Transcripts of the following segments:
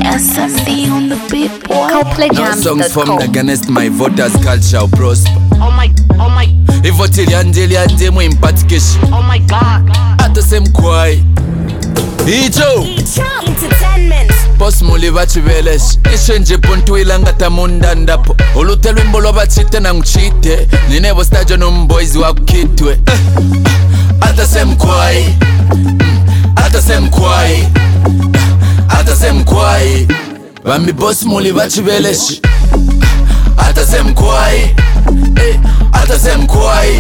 SMD on the beat, boy. No songs formed against my voters' culture prosper. Oh my. Ivotiliande muimpatikeshi. Oh my God. Ata semkwai. Icho Entertainment. Boss muli vachiveleshi. Ishenje pontu ilanga tamunda ndapo. Olutelwe mbolo bachite na nguchite. Ninevo stajo numboys wakitwe. Ata semkwai. Ata semkwai. Ata semkwai. Bambi boss muli vachiveleshi. Ata semkwai. Ata semkwai.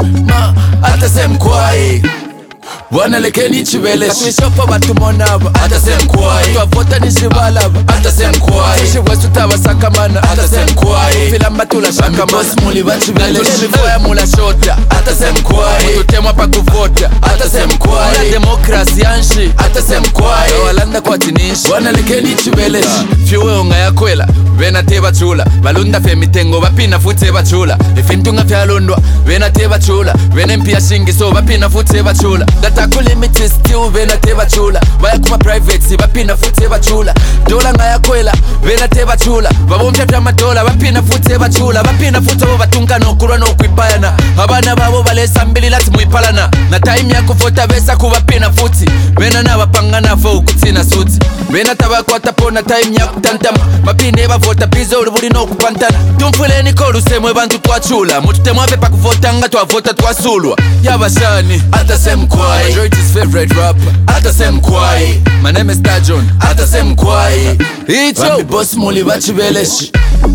Ata semkwai. Wana lekeni chibeleshi Kapishofa batu monaba Ata semkwai Tuavota nishibalaba Ata semkwai Tushiwesu tawa sakamana Ata semkwai Filamba tula shakamana Boss muli bachibeleshi Tulemifoya mula shota Ata semkwai Mututemwa pa kuvota Ata semkwai Mula demokrasi yanshi Ata semkwai Walanda kwa tinishi Wana lekeni chibeleshi Fiwe unga ya kwela Vena teba chula Balunda fe mitengo Bapina fute bachula Ifintunga fya lundwa Vena teba chula Vena mpia shingi So bapina fute bachula Takulimited still vena teba chula Vaya kuma private Bapina fute bachula Dola nga ya kwela Vena teba chula Babompya pya madola Bapina fute bachula Bapina fute bo batunga no kurwa no kuipayana Abana babo balesa mbili lati muipalana Na time ya kufota besa kubapina futi Vena na bapangana fo kutina suti Vena tabako atapona time ya kutantama Bapine bavota bizo ulibuli no kupantana Tumfule niko lusemwe bantu kwa chula Mututemwa vepa kuvota nga tuavota tuasulwa Yabashani Ata semkwai Majority's favorite rapper Ata semkwai My name is Tajon Ata semkwai Icho Bambi boss muli bachibeleshi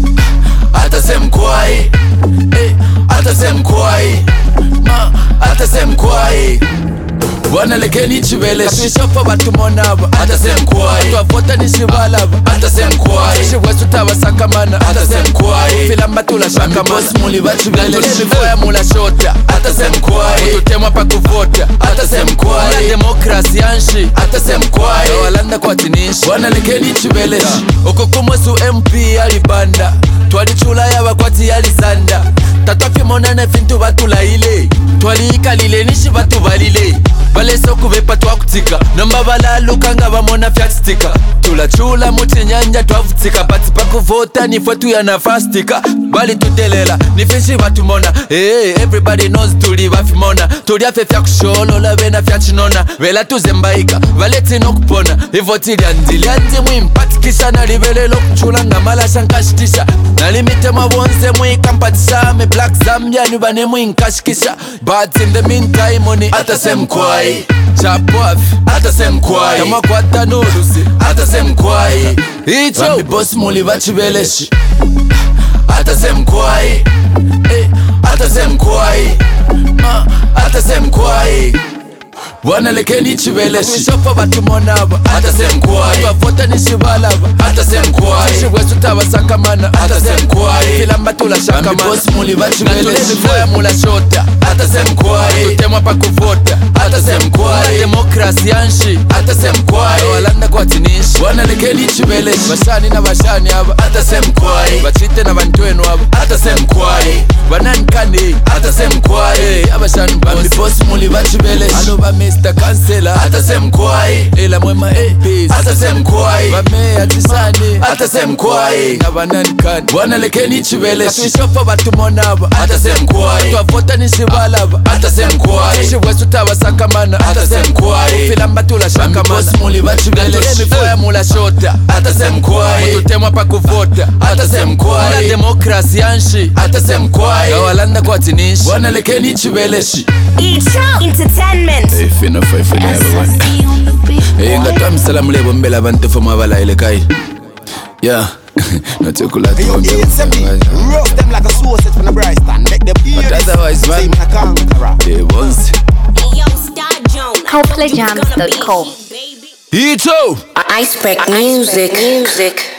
Ata semkwai Ata semkwai Ata semkwai Wana lekeni chibeleshi Kapishofa batu monaba Ata semkwai Tuavota nishibalaba Ata semkwai Tushiwesu tawa sakamana Ata semkwai Filamba tula shakamana Boss muli bachibeleshi Tulemifoya mula shota Ata semkwai Mututemwa pa kuvota Ata semkwai Mula demokrasi yanshi Ata semkwai Walanda kwa tinishi Wana lekeni chibeleshi Okukumwesu MP alibanda Twali chula yaba kwati yalizanda Tatwafi monane fintu batula ile Twali ikalile nishi batu balile Baleso kuvepa twakutika Nomba balaluka nga bamona fyatistika Tula chula muti nyanja twavutika Bati pakuvota nifwe tuyanafastika Bali tutelela nifishi batumona Everybody knows tuli bafimona Tuli afe fyakusholola bena fyachinona Vela tuzembaika valeti no kupona Ivoti lianzi muimpatikisha Nalibelelo kuchula nga malasha nkashitisha Nalimite mawonse muikampatisha Me black Zambia nibane muinkashikisha But in the meantime money Ata semkwai Chop off Ata semkwai Kama kwata nolusi Ata semkwai Icho Bambi boss muli bachibeleshi Ata semkwai Ata semkwai Ata semkwai Wana lekeni chibeleshi Kapishofa batu monaba Ata semkwai Tuavota nishibalaba Ata semkwai Tushiwesu tawa sakamana Ata semkwai Filamba tula shakamana Bambi boss muli bachibeleshi Tulemifoya mula shota Ata semkwai Mututemwa pa kuvota Ata semkwai Mula demokrasi yanshi Ata semkwai Walanda kwa tinishi Wana lekeni chibeleshi Bashani na bashani aba Ata semkwai Bachite na bantwenu aba Ata semkwai Banani kani Ata semkwai Abashani boss Bambi boss muli bachibeleshi Aloba Mr. Kansela Ata semkwai Ela mwema peace Ata semkwai Bamea tisani Ata semkwai Nabanani kani Wana lekeni chibeleshi Kapishofa batu monaba Ata semkwai Tuavota nishibalaba Ata semkwai Tushiwesu tawa sakamana Ata semkwai Filamba tula shakamana Boss muli bachibeleshi Tulemifoya mula shota Ata semkwai Mututemwa pa kuvota Ata semkwai Mula demokrasi yanshi Ata semkwai Walanda kwa tinishi Wana lekeni chibeleshi Icho Entertainment. Fino fai fino everyone. Ngata msalamu lebo mbele abantu foma bala ile kai. Yeah. Natukula tu. Roast them like a sausage from the Bryston. Make them eat it. Otherwise, man. They once. Yo, Star Jones. ColdPlayJams.com. Ito. Iceberg music.